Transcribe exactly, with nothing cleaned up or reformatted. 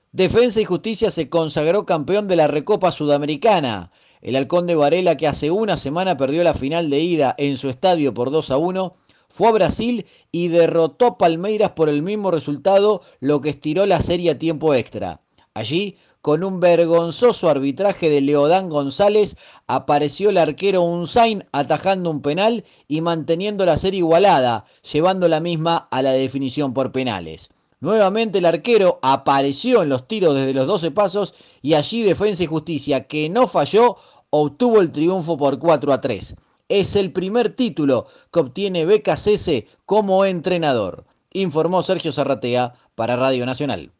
Defensa y Justicia se consagró campeón de la Recopa Sudamericana. El Halcón de Varela, que hace una semana perdió la final de ida en su estadio por dos a uno, fue a Brasil y derrotó a Palmeiras por el mismo resultado, lo que estiró la serie a tiempo extra. Allí, con un vergonzoso arbitraje de Leodán González, apareció el arquero Unzain atajando un penal y manteniendo la serie igualada, llevando la misma a la definición por penales. Nuevamente el arquero apareció en los tiros desde los doce pasos y allí Defensa y Justicia, que no falló, obtuvo el triunfo por cuatro a tres. Es el primer título que obtiene Becasese como entrenador, informó Sergio Zarratea para Radio Nacional.